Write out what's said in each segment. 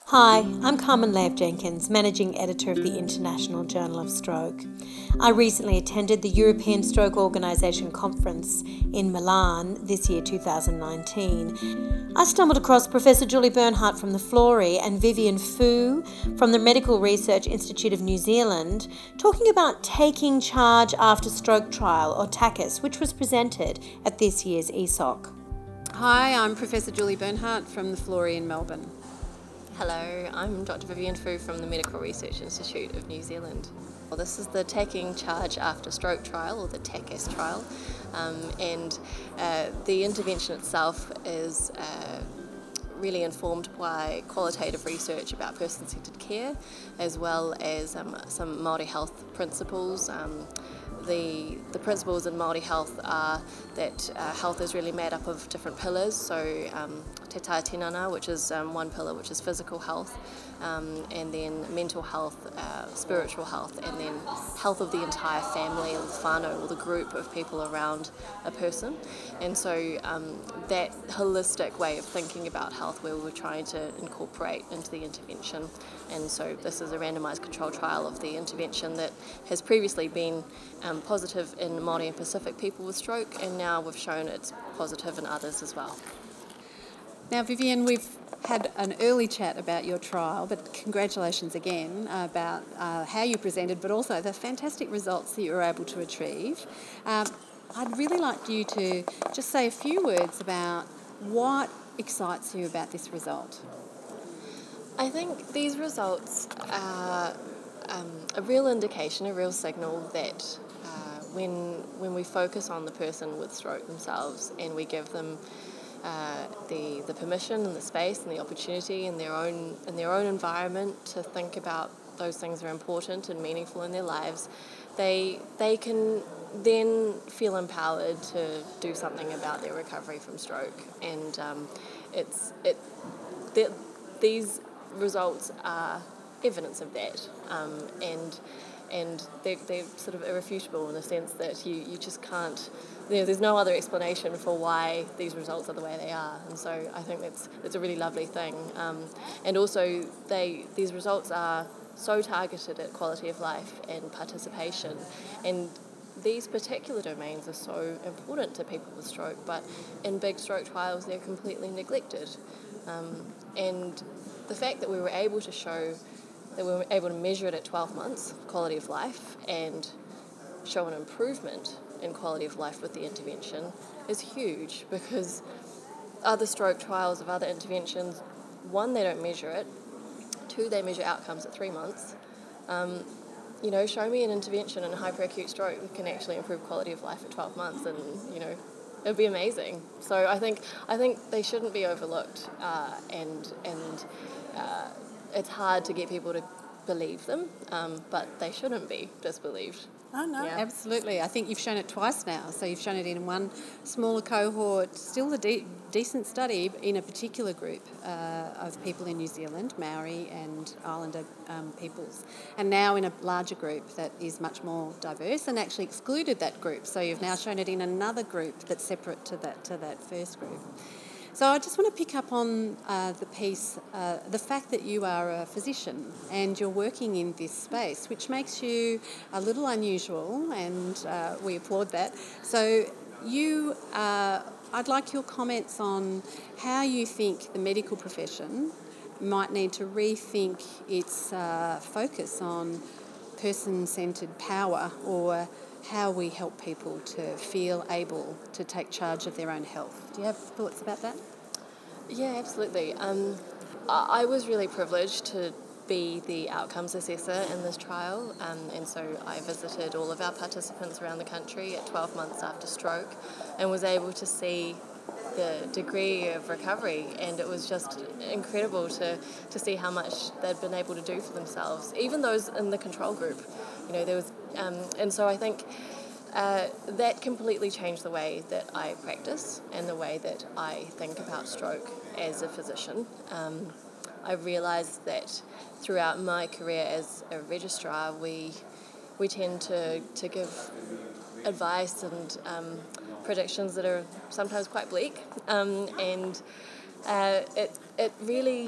Hi, I'm Carmen Lav-Jenkins, Managing Editor of the International Journal of Stroke. I recently attended the European Stroke Organisation conference in Milan this year, 2019. I stumbled across Professor Julie Bernhardt from the Florey and Vivian Fu from the Medical Research Institute of New Zealand talking about Taking Charge After Stroke Trial, or TACIS, which was presented at this year's ESOC. Hi, I'm Professor Julie Bernhardt from the Florey in Melbourne. Hello, I'm Dr. Vivian Fu from the Medical Research Institute of New Zealand. Well, this is the Taking Charge After Stroke trial, or the TACIS trial, and the intervention itself is really informed by qualitative research about person-centred care, as well as some Māori health principles. The principles in Māori health are that health is really made up of different pillars, so te tae tinana, which is one pillar, which is physical health, and then mental health, spiritual health, and then health of the entire family, or the whānau, or the group of people around a person. And so that holistic way of thinking about health where we're trying to incorporate into the intervention. And so this is a randomised control trial of the intervention that has previously been positive in Māori and Pacific people with stroke, and now we've shown it's positive in others as well. Now, Vivian, we've had an early chat about your trial, but congratulations again about how you presented, but also the fantastic results that you were able to achieve. I'd really like you to just say a few words about what excites you about this result. I think these results are a real indication, a real signal that when we focus on the person with stroke themselves and we give them the permission and the space and the opportunity in their own environment to think about those things that are important and meaningful in their lives, they can then feel empowered to do something about their recovery from stroke. And these results are evidence of that, and they're sort of irrefutable in the sense that you just can't, there's no other explanation for why these results are the way they are. And so I think that's a really lovely thing. And also these results are so targeted at quality of life and participation, and these particular domains are so important to people with stroke, but in big stroke trials they're completely neglected. And the fact that we were able to show that we were able to measure it at 12 months, quality of life, and show an improvement in quality of life with the intervention is huge, because other stroke trials of other interventions, one, they don't measure it, two, they measure outcomes at 3 months. Show me an intervention in a hyperacute stroke that can actually improve quality of life at 12 months, and it'd be amazing. So I think they shouldn't be overlooked, and it's hard to get people to believe them, but they shouldn't be disbelieved. Oh, no, yeah. Absolutely. I think you've shown it twice now. So you've shown it in one smaller cohort, still a decent study in a particular group of people in New Zealand, Maori and Islander peoples, and now in a larger group that is much more diverse and actually excluded that group. So you've now shown it in another group that's separate to that first group. So I just want to pick up on the piece, the fact that you are a physician and you're working in this space, which makes you a little unusual, and we applaud that. So I'd like your comments on how you think the medical profession might need to rethink its focus on person-centred power, or how we help people to feel able to take charge of their own health. Do you have thoughts about that? Yeah, absolutely. I was really privileged to be the outcomes assessor in this trial, and so I visited all of our participants around the country at 12 months after stroke and was able to see the degree of recovery, and it was just incredible to see how much they'd been able to do for themselves, even those in the control group. There was, and so I think that completely changed the way that I practice and the way that I think about stroke as a physician. I realised that throughout my career as a registrar, we tend to give advice and predictions that are sometimes quite bleak, and it really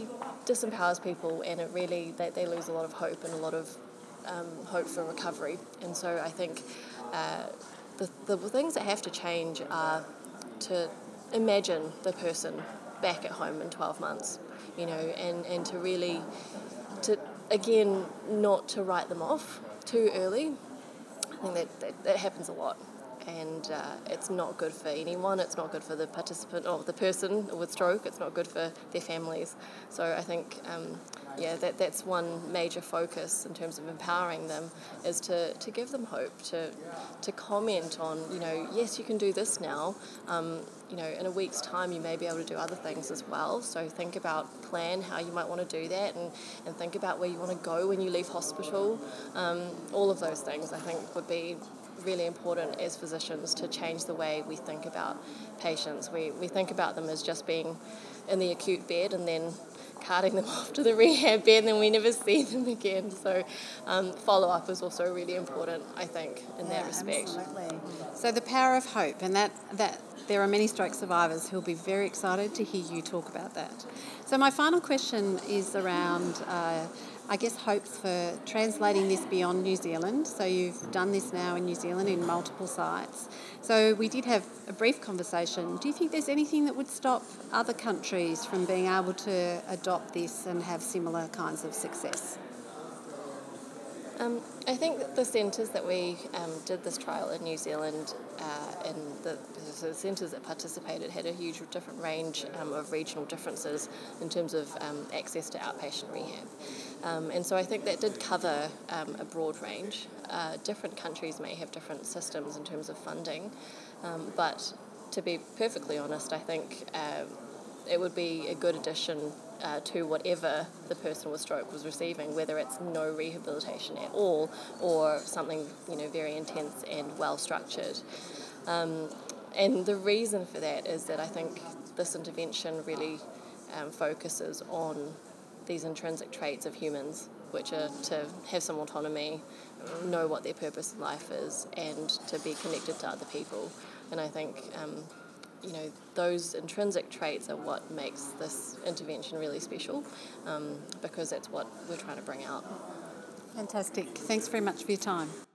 disempowers people, and it really, they lose a lot of hope and a lot of hope for recovery. And so I think the things that have to change are to imagine the person back at home in 12 months, and to really, again, not to write them off too early. I think that happens a lot. And it's not good for anyone. It's not good for the participant or the person with stroke. It's not good for their families. So I think, that's one major focus in terms of empowering them, is to give them hope, to comment on, yes, you can do this now. In a week's time you may be able to do other things as well. So plan how you might want to do that, and think about where you want to go when you leave hospital. All of those things I think would be really important as physicians, to change the way we think about patients. We think about them as just being in the acute bed and then carting them off to the rehab bed, and then we never see them again. So follow-up is also really important, I think, in that respect. Absolutely. So the power of hope, and that there are many stroke survivors who'll be very excited to hear you talk about that. So my final question is around hopes for translating this beyond New Zealand. So you've done this now in New Zealand in multiple sites. So we did have a brief conversation. Do you think there's anything that would stop other countries from being able to adopt this and have similar kinds of success? I think that the centres that we did this trial in New Zealand, and the centres that participated had a huge different range of regional differences in terms of access to outpatient rehab. And so I think that did cover a broad range. Different countries may have different systems in terms of funding, but to be perfectly honest, I think it would be a good addition to whatever the person with stroke was receiving, whether it's no rehabilitation at all or something very intense and well structured. And the reason for that is that I think this intervention really focuses on these intrinsic traits of humans, which are to have some autonomy, know what their purpose in life is, and to be connected to other people. And I think those intrinsic traits are what makes this intervention really special, because that's what we're trying to bring out. Fantastic. Thanks very much for your time.